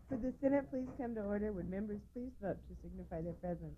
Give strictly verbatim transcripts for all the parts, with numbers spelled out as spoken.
Would the Senate please come to order? Would members please vote to signify their presence?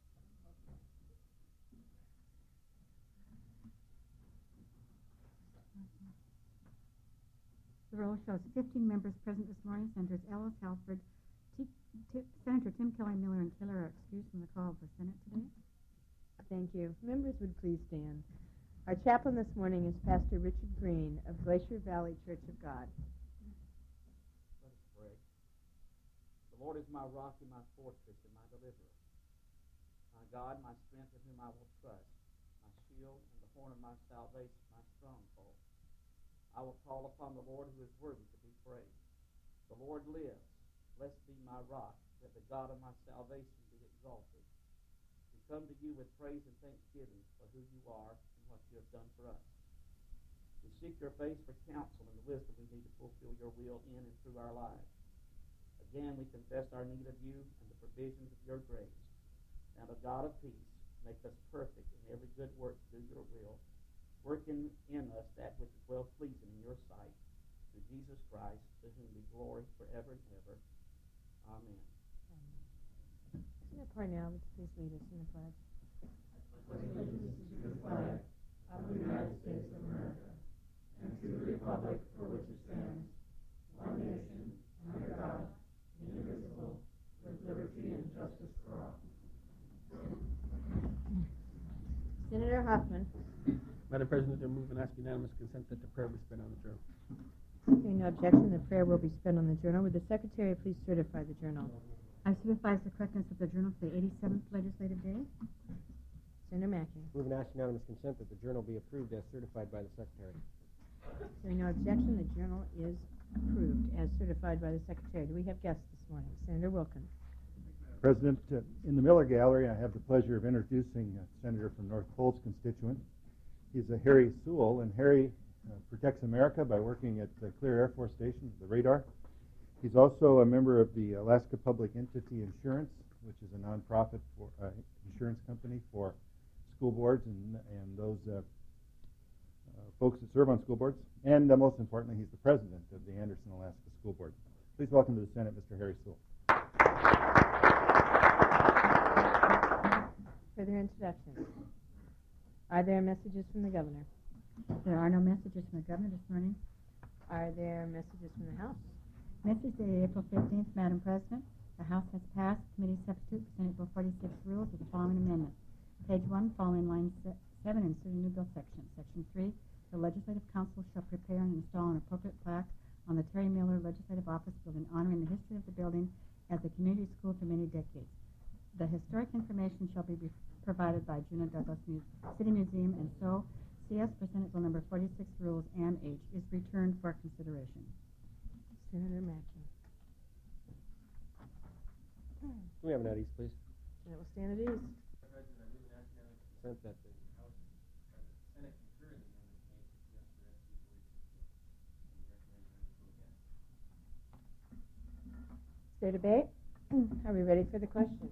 The roll shows fifteen members present this morning. Senators Ellis, Halford, T- T- Senator Tim Kelly, Miller, and Taylor are excused from the call of the Senate today. Thank you. Members would please stand. Our chaplain this morning is Pastor Richard Green of Glacier Valley Church of God. Let us pray. The Lord is my rock and my fortress and my deliverer. My God, my strength in whom I will trust, my shield and the horn of my salvation, my stronghold. I will call upon the Lord who is worthy to be praised. The Lord lives. Blessed be my rock, that the God of my salvation be exalted. We come to you with praise and thanksgiving for who you are and what you have done for us. We seek your face for counsel and the wisdom we need to fulfill your will in and through our lives. Again, we confess our need of you and the provisions of your grace. Now the God of peace, make us perfect in every good work to do your will, working in us that which is well pleasing in your sight, through Jesus Christ, to whom be glory forever and ever. Amen. Amen. Senator Parnell, would you please lead us in the pledge? I pledge allegiance to the flag of the United States of America and to the republic for which it stands, one nation, under God, indivisible, with liberty and justice for all. Senator Hoffman. Madam President, I move and ask unanimous consent that the prayer be spent on the journal. Hearing no objection, the prayer will be spent on the journal. Would the Secretary please certify the journal? I certify the correctness of the journal for the eighty-seventh legislative day. Senator Mackey. Move and ask unanimous consent that the journal be approved as certified by the Secretary. Hearing no objection, the journal is approved as certified by the Secretary. Do we have guests this morning? Senator Wilkins. President, uh, in the Miller Gallery, I have the pleasure of introducing a senator from North Pole's constituent. He's a Harry Sewell, and Harry uh, protects America by working at the Clear Air Force Station, the radar. He's also a member of the Alaska Public Entity Insurance, which is a nonprofit for, uh, insurance company for school boards and, and those uh, uh, folks that serve on school boards. And uh, most importantly, he's the president of the Anderson, Alaska School Board. Please welcome to the Senate, Mister Harry Sewell. Further introductions. Are there messages from the governor? There are no messages from the governor this morning. Are there messages from the House? Message dated April fifteenth, Madam President. The House has passed committee substitute for Senate Bill forty-six rules with the following amendment. Page one, following line seven, insert a new bill section. Section three, the Legislative Council shall prepare and install an appropriate plaque on the Terry Miller Legislative Office Building honoring the history of the building as a community school for many decades. The historic information shall be provided by Juna Douglas Mu- City Museum, and so C S for Senate Bill number forty-six rules and H is returned for consideration. Senator Mackey. Can we have an at ease, please? Senate will stand at ease. President, I move and ask unanimous consent that the House, uh, the Senate concur in the amendment made to C S for S B forty-six. And we recommend members vote against. Is there debate? Are we ready for the question?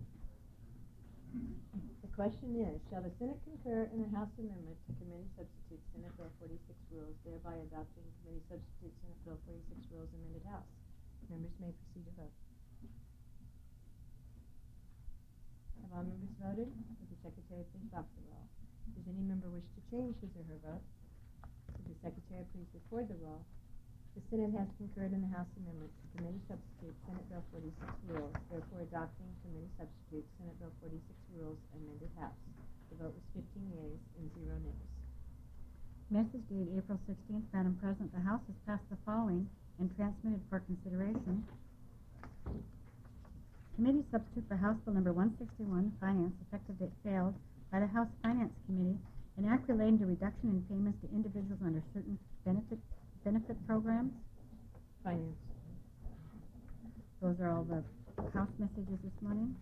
The question is, shall the Senate concur in the House amendment to committee substitute Senate Bill forty-six rules, thereby adopting committee substitute Senate Bill forty-six rules amended House? Members may proceed to vote. Have all members voted? Would the Secretary please box the roll? Does any member wish to change his or her vote? Would the Secretary please record the roll? The Senate has concurred in the House amendment to committee substitute Senate Bill forty-six rules, therefore adopting committee substitute Senate Bill forty-six rules amended House. The vote was fifteen yeas and zero nays. Message dated April sixteenth, Madam President. The House has passed the following and transmitted for consideration. Committee substitute for House Bill number one sixty-one, Finance, effective date failed by the House Finance Committee, an act relating to reduction in payments to individuals under certain benefit benefit programs. Finance. Those are all the House messages this morning.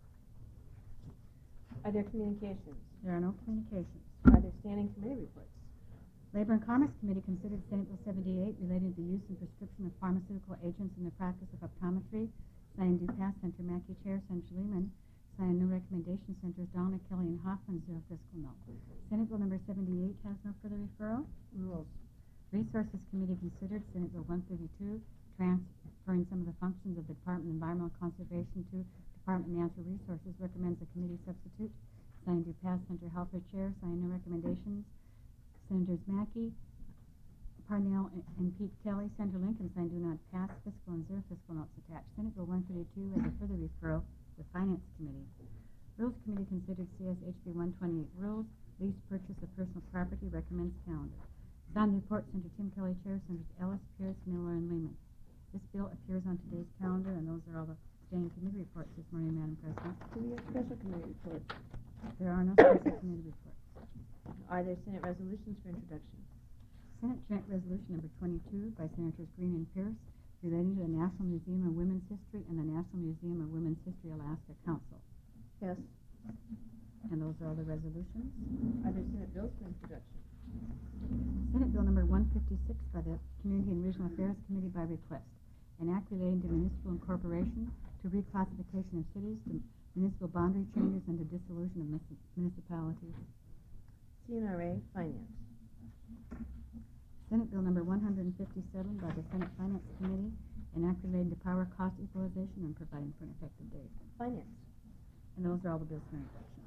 Are there communications? There are no communications. Are there standing committee reports? Labor and Commerce Committee considered Senate Bill seventy-eight relating to the use and prescription of pharmaceutical agents in the practice of optometry. Sign due pass, Senator Mackey, Chair, Senator Lehman. Sign new recommendation, Senators Donna, Kelly, and Hoffman, zero fiscal note. Senate Bill number seventy-eight has no further referral. Rules. Resources Committee considered Senate Bill one thirty-two, trans transferring some of the functions of the Department of Environmental Conservation to Department of Natural Resources, recommends a committee substitute. Signed, do pass. Senator Halper, Chair. Sign, no recommendations. Senators Mackey, Parnell, and, and Pete Kelly. Senator Lincoln, signed, do not pass. Fiscal and zero fiscal notes attached. Senate Bill one thirty-two as a further referral to the Finance Committee. Rules Committee considered C S H B one twenty-eight rules. Lease purchase of personal property. Recommends calendar. Signed report, Senator Tim Kelly, Chair. Senators Ellis, Pierce, Miller, and Lehman. This bill appears on today's calendar, and those are all the standing committee reports this morning, Madam President. Do we have special committee reports? There are no special committee reports. Are there Senate resolutions for introduction? Senate Joint Resolution Number twenty-two by Senators Green and Pierce relating to the National Museum of Women's History and the National Museum of Women's History Alaska Council. Yes. And those are all the resolutions. Are there Senate bills for introduction? Senate Bill Number one fifty-six by the Community and Regional Affairs Committee by request. An act relating to municipal incorporation, to reclassification of cities, to municipal boundary changes, and to dissolution of municipalities. C N R A, Finance. Senate Bill Number one fifty-seven by the Senate Finance Committee, an act relating to power cost equalization and providing for an effective date. Finance. And those are all the bills for introduction.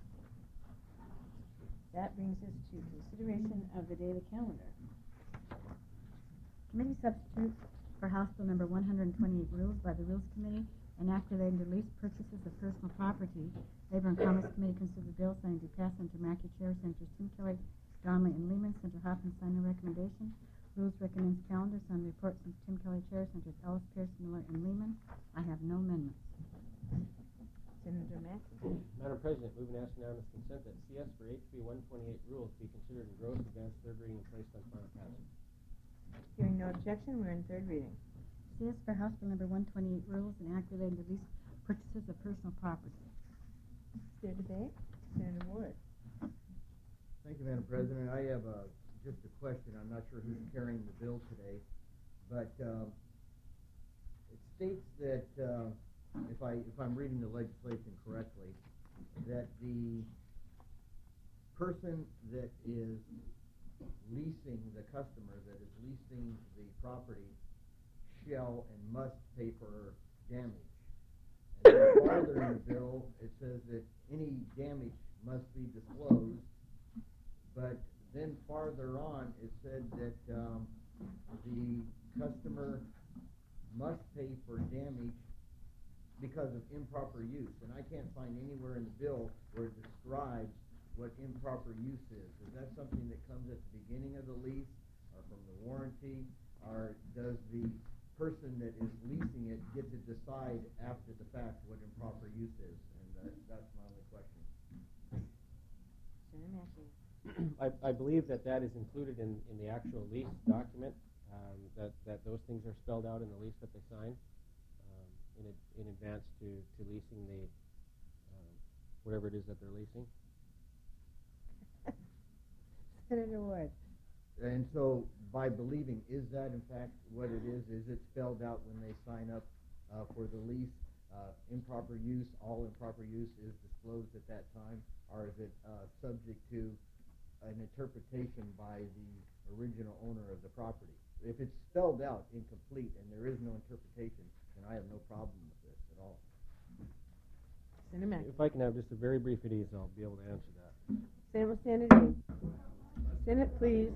That brings us to consideration of the daily calendar. Committee substitute for House Bill Number one twenty-eight rules by the Rules Committee, an act relating to lease purchases of personal property. Labor and Commerce Committee considered the bill, signed, to pass. Senator Mackey, Chair. Senators Tim Kelly, Donnelly, and Lehman. Senator Hoffman, signed, no recommendation. Rules recommends calendar. Signed, report. Senator Tim Kelly, Chair. Senators Ellis, Pierce, Miller, and Lehman. I have no amendments. Senator Mackey. Madam President, move and ask unanimous consent that C S for H B one twenty-eight rules be considered in gross advance third reading and placed on final passage. Hearing no objection, we're in third reading. C S for House Bill Number one twenty-eight rules, an act relating to lease purchases of personal property. Is there debate? Senator Ward. Thank you, Madam President. I have a, just a question. I'm not sure who's carrying the bill today, but um, it states that uh, if I if I'm reading the legislation correctly, that the person that is leasing, the customer that is leasing the property, shall and must pay for damage. And then farther in the bill, it says that any damage must be disclosed, but then farther on, it said that um, the customer must pay for damage because of improper use. And I can't find anywhere in the bill where it describes what improper use is. Is that something that comes at the beginning of the lease or from the warranty, or does the person that is leasing it get to decide after the fact what improper use is? And uh, that's my only question. Senator Mackey. I, I believe that that is included in, in the actual lease document, um, that, that those things are spelled out in the lease that they sign um, in, a, in advance to, to leasing the, um, whatever it is that they're leasing. Senator Ward. And so, by believing, is that in fact what it is? Is it spelled out when they sign up uh, for the lease? Uh, improper use, all improper use is disclosed at that time, or is it uh, subject to an interpretation by the original owner of the property? If it's spelled out incomplete and there is no interpretation, then I have no problem with this at all. Senator Mackey. If I can have just a very brief at ease, I'll be able to answer that. Senate will stand at ease. Senate, please.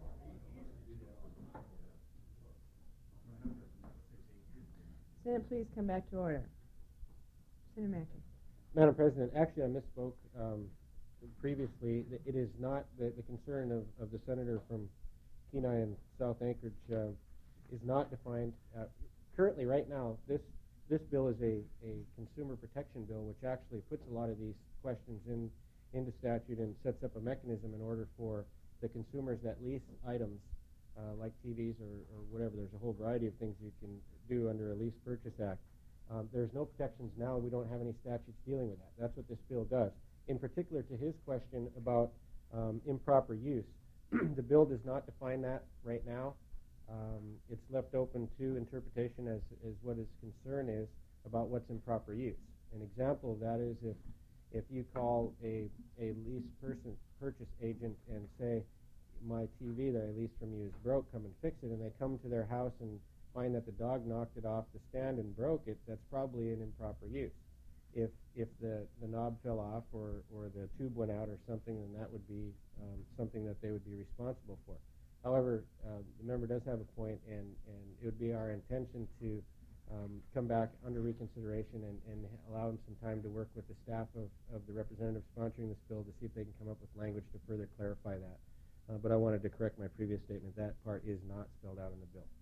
Senate, please come back to order. Senator Mackey. Madam President, actually I misspoke um, previously. It is not, the, the concern of, of the senator from Kenai and South Anchorage uh, is not defined. Uh, currently, right now, this this bill is a, a consumer protection bill, which actually puts a lot of these questions in into statute and sets up a mechanism in order for the consumers that lease items uh, like T Vs or, or whatever. There's a whole variety of things you can do under a Lease Purchase Act. Um, there's no protections now. We don't have any statutes dealing with that. That's what this bill does. In particular, to his question about um, improper use, the bill does not define that right now. Um, it's left open to interpretation as, as what his concern is about what's improper use. An example of that is if if you call a, a lease person purchase agent and say, my T V that I leased from you is broke, come and fix it, and they come to their house and find that the dog knocked it off the stand and broke it, that's probably an improper use. If if the, the knob fell off or, or the tube went out or something, then that would be um, something that they would be responsible for. However, uh, the member does have a point, and, and it would be our intention to um, come back under reconsideration and, and allow them some time to work with the staff of, of the representative sponsoring this bill to see if they can come up with language to further clarify that. Uh, but I wanted to correct my previous statement. That part is not spelled out in the bill.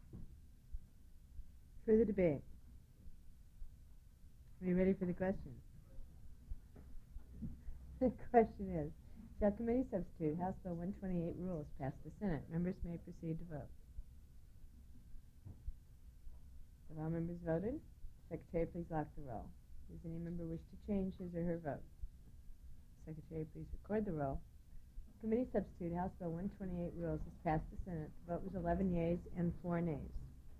Further debate? Are you ready for the question? The question is, shall committee substitute House Bill one twenty-eight rules pass the Senate? Members may proceed to vote. Have all members voted? Secretary, please lock the roll. Does any member wish to change his or her vote? Secretary, please record the roll. Committee substitute House Bill one twenty-eight rules has passed the Senate. The vote was eleven yeas and four nays.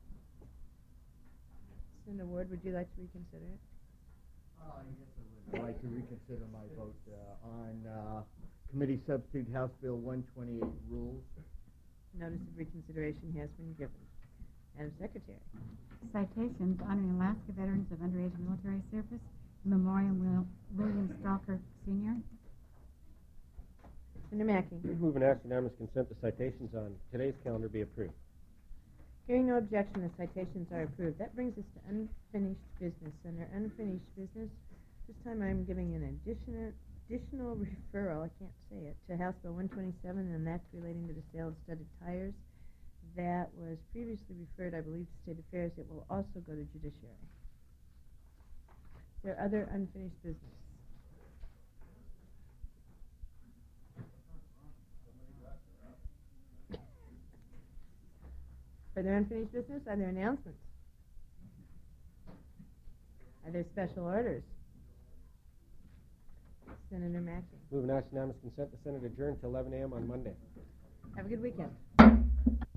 Senator Ward, would you like to reconsider it? Uh, yes, I would. I'd like to reconsider my vote uh, on uh, committee substitute House Bill one twenty-eight rules. Notice of reconsideration has been given. Madam Secretary. Citations honoring Alaska veterans of underage military service. Memorial Will, William Stalker, Senior Senator Mackey. Move and ask unanimous consent the citations on today's calendar be approved. Hearing no objection, the citations are approved. That brings us to unfinished business. Under unfinished business, this time I'm giving an additional additional referral, I can't say it, to House Bill one twenty-seven, and that's relating to the sale of studded tires. That was previously referred, I believe, to State Affairs. It will also go to Judiciary. Is there other unfinished business? Are there unfinished business? Are there announcements? Are there special orders? Senator Mackey. Move and ask unanimous consent the Senate adjourn to eleven a m on Monday. Have a good weekend.